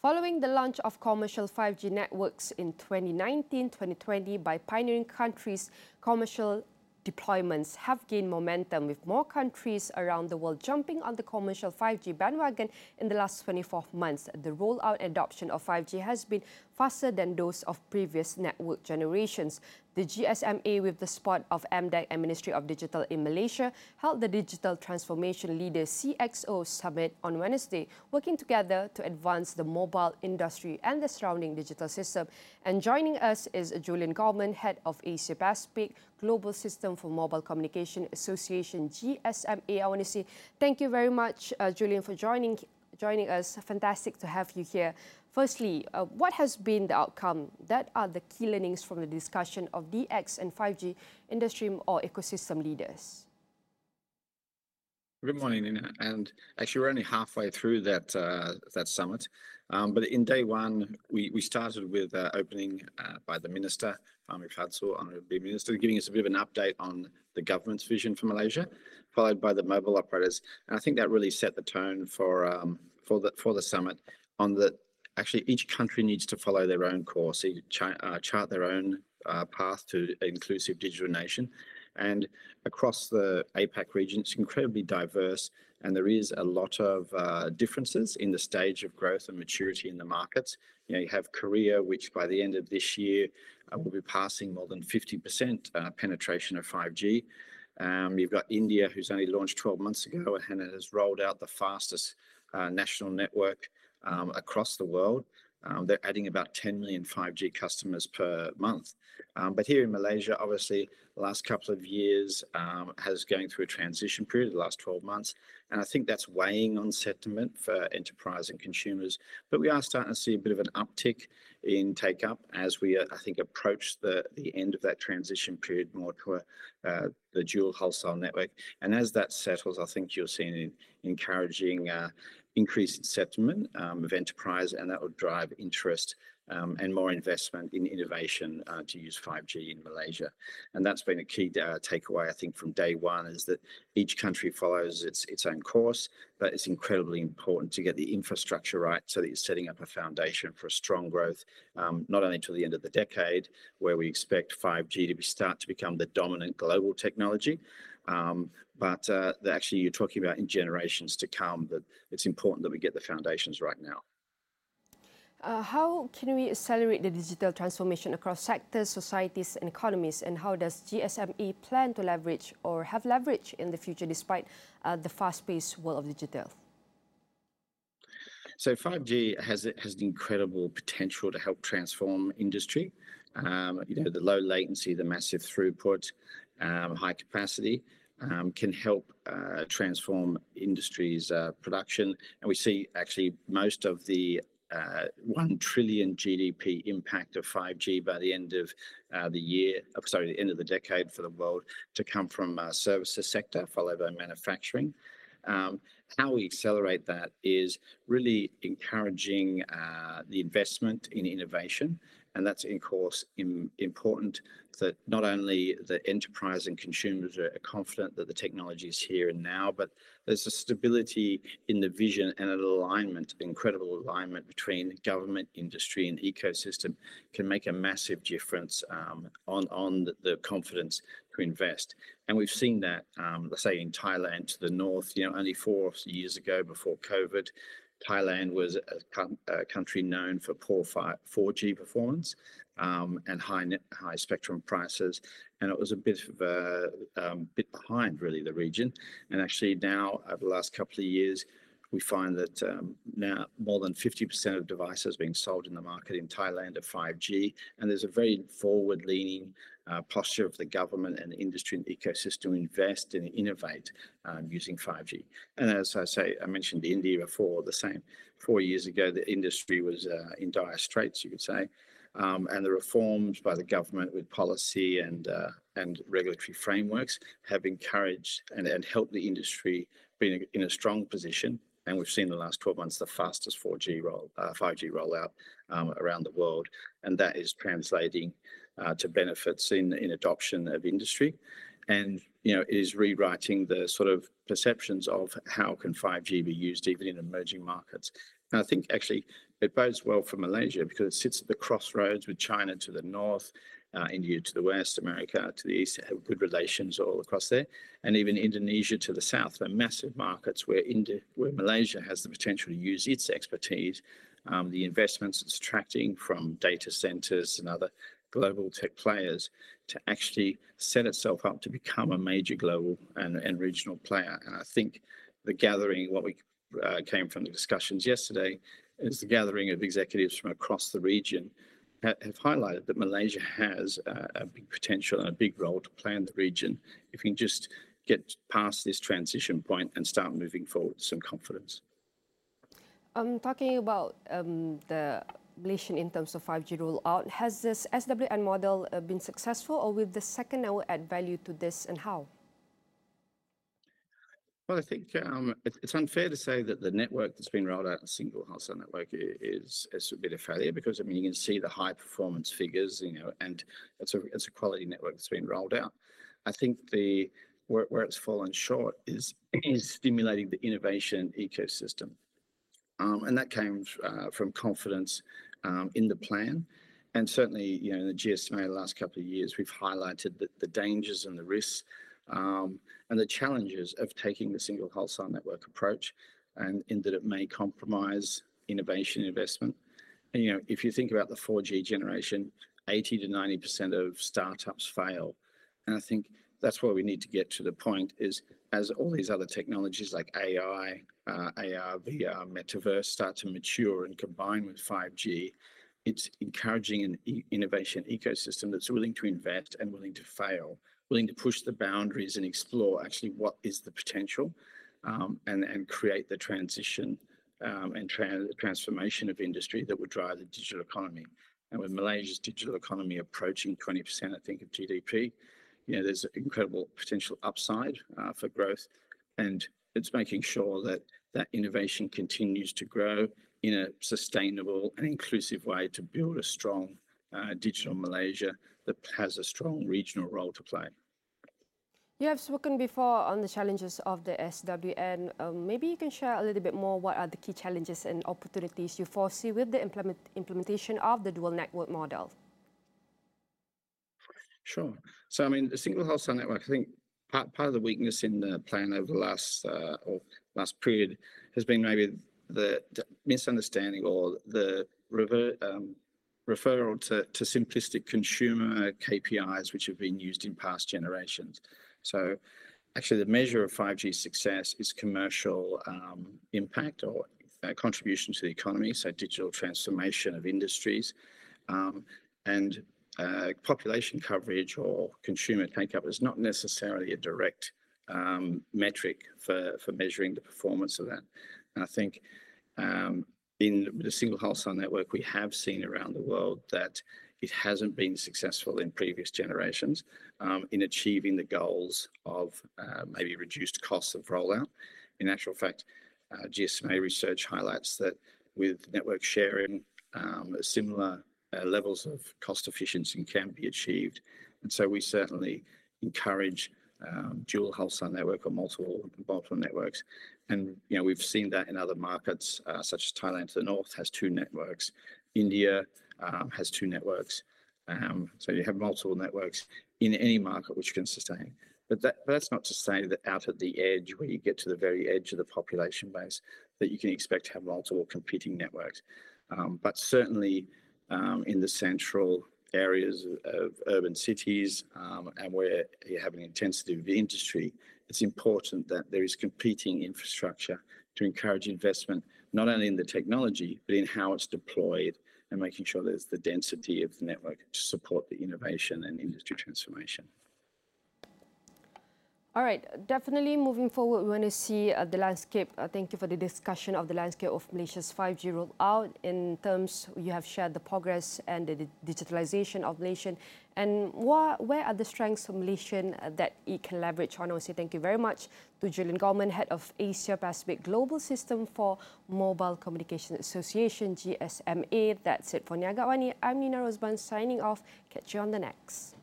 Following the launch of commercial 5G networks in 2019-2020 by pioneering countries, commercial deployments have gained momentum, with more countries around the world jumping on the commercial 5G bandwagon in the last 24 months. The rollout adoption of 5G has been faster than those of previous network generations. The GSMA, with the support of MDEC and Ministry of Digital in Malaysia, held the Digital Transformation Leaders CXO Summit on Wednesday, working together to advance the mobile industry and the surrounding digital system. And joining us is Julian Gorman, Head of Asia Pacific Global System for Mobile Communication Association, GSMA. I want to say thank you very much, Julian, for joining us. Fantastic to have you here. Firstly, what has been the outcome? That are the key learnings from the discussion of DX and 5G industry or ecosystem leaders? Good morning, Nina. And actually, we're only halfway through that summit. But in day one, we started with opening by the Minister, Fahmi Fadzul, Honourable Minister, giving us a bit of an update on the government's vision for Malaysia, followed by the mobile operators. And I think that really set the tone for the summit on that. Actually, each country needs to follow their own course, chart their own path to an inclusive digital nation. And across the APAC region, it's incredibly diverse, and there is a lot of differences in the stage of growth and maturity in the markets. You have Korea, which by the end of this year will be passing more than 50% penetration of 5G. You've got India, who's only launched 12 months ago and has rolled out the fastest national network across the world. They're adding about 10 million 5G customers per month. But here in Malaysia, obviously, the last couple of years has going through a transition period, the last 12 months. And I think that's weighing on sentiment for enterprise and consumers. But we are starting to see a bit of an uptick in take-up as we, I think, approach the end of that transition period more to the dual wholesale network. And as that settles, I think you'll see an encouraging increase in sentiment of enterprise, and that will drive interest and more investment in innovation to use 5G in Malaysia. And that's been a key takeaway, I think, from day one, is that each country follows its own course, but it's incredibly important to get the infrastructure right so that you're setting up a foundation for a strong growth, not only till the end of the decade, where we expect 5G to start to become the dominant global technology, but actually you're talking about in generations to come, that it's important that we get the foundations right now. How can we accelerate the digital transformation across sectors, societies and economies, and how does GSME plan to leverage or have leverage in the future despite the fast-paced world of digital? So 5G has an incredible potential to help transform industry. The low latency, the massive throughput, high capacity can help transform industry's production. And we see actually most of the 1 trillion GDP impact of 5G by the end of the end of the decade for the world to come from services sector, followed by manufacturing. How we accelerate that is really encouraging the investment in innovation. And that's, of course, important that not only the enterprise and consumers are confident that the technology is here and now, but there's a stability in the vision and an alignment, incredible alignment between government, industry and ecosystem can make a massive difference on the confidence to invest. And we've seen that, let's say in Thailand to the north, only 4 years ago before COVID, Thailand was a country known for poor 4G performance and high spectrum prices, and it was a bit behind really the region. And actually now, over the last couple of years, we find that now more than 50% of devices being sold in the market in Thailand are 5G, and there's a very forward-leaning posture of the government and the industry and ecosystem to invest and innovate using 5G. And as I mentioned India before, the same. 4 years ago, the industry was in dire straits, you could say, and the reforms by the government with policy and regulatory frameworks have encouraged and helped the industry be in a strong position. And we've seen in the last 12 months the fastest 5G rollout around the world, and that is translating to benefits in adoption of industry. And it is rewriting the sort of perceptions of how can 5G be used even in emerging markets. And I think actually it bodes well for Malaysia because it sits at the crossroads with China to the north, India to the west, America to the east, have good relations all across there, and even Indonesia to the south. They're massive markets where Malaysia has the potential to use its expertise, the investments it's attracting from data centers and other global tech players to actually set itself up to become a major global and regional player. And I think the gathering, what we came from the discussions yesterday, is the gathering of executives from across the region have highlighted that Malaysia has a big potential and a big role to play in the region if we can just get past this transition point and start moving forward with some confidence. Talking about the Malaysian in terms of 5G rollout, has this SWN model been successful, or will the second network add value to this, and how? Well, I think it's unfair to say that the network that's been rolled out, a single wholesale network, is a bit of failure because I mean you can see the high performance figures, and it's a quality network that's been rolled out. I think where it's fallen short is stimulating the innovation ecosystem, and that came from confidence in the plan. And certainly, in the GSMA the last couple of years, we've highlighted the dangers and the risks and the challenges of taking the single wholesale network approach, and in that it may compromise innovation investment. And, if you think about the 4G generation, 80 to 90% of startups fail. And I think that's where we need to get to the point is as all these other technologies like AI, AR, VR, metaverse start to mature and combine with 5G, it's encouraging an innovation ecosystem that's willing to invest and willing to fail, willing to push the boundaries and explore actually what is the potential, and create the transition and transformation of industry that would drive the digital economy. And with Malaysia's digital economy approaching 20%, I think, of GDP, there's incredible potential upside for growth. And it's making sure that that innovation continues to grow in a sustainable and inclusive way to build a strong digital Malaysia that has a strong regional role to play. You have spoken before on the challenges of the SWN. Maybe you can share a little bit more what are the key challenges and opportunities you foresee with the implementation of the dual network model? Sure. So, I mean, the single wholesale network, I think part of the weakness in the plan over the last period has been maybe the misunderstanding or the referral to simplistic consumer KPIs which have been used in past generations. So actually the measure of 5G success is commercial impact or contribution to the economy, so digital transformation of industries, and population coverage or consumer take-up is not necessarily a direct metric for measuring the performance of that. And I think in the single wholesale network, we have seen around the world that it hasn't been successful in previous generations in achieving the goals of maybe reduced costs of rollout. In actual fact, GSMA research highlights that with network sharing, similar levels of cost efficiency can be achieved. And so we certainly encourage dual wholesale network or multiple networks. And we've seen that in other markets, such as Thailand to the north has 2 networks. India has 2 networks. So you have multiple networks in any market which can sustain. But that's not to say that out at the edge, where you get to the very edge of the population base, that you can expect to have multiple competing networks. But certainly in the central areas of urban cities and where you have an intensity of industry, it's important that there is competing infrastructure to encourage investment, not only in the technology, but in how it's deployed and making sure there's the density of the network to support the innovation and industry transformation. All right, definitely moving forward, we want to see the landscape. Thank you for the discussion of the landscape of Malaysia's 5G rollout. In terms, you have shared the progress and the digitalization of Malaysia. And where are the strengths of Malaysian that it can leverage on? I want to say thank you very much to Julian Gorman, Head of Asia Pacific Global System for Mobile Communication Association, GSMA. That's it for Niaga Wani. I'm Nina Rosban signing off. Catch you on the next.